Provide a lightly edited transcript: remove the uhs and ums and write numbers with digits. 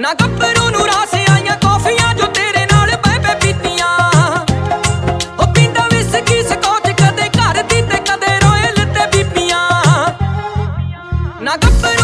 ਨਾ ਗੱਭਰੂ ਨੂੰ ਰਾਸ ਆਈਆਂ ਕੌਫੀਆਂ ਜੋ ਤੇਰੇ ਨਾਲ ਬਹਿ ਬਹਿ ਪੀਤੀਆਂ। ਉਹ ਪੀਂਦਾ ਵਿਸਕੀ ਸਕੌਚ ਕਦੇ ਘਰ ਦੀ ਤੇ ਕਦੇ ਰੋਇਲ ਤੇ ਬੀਬੀਆਂ। ਨਾ ਗੱਭਰੂ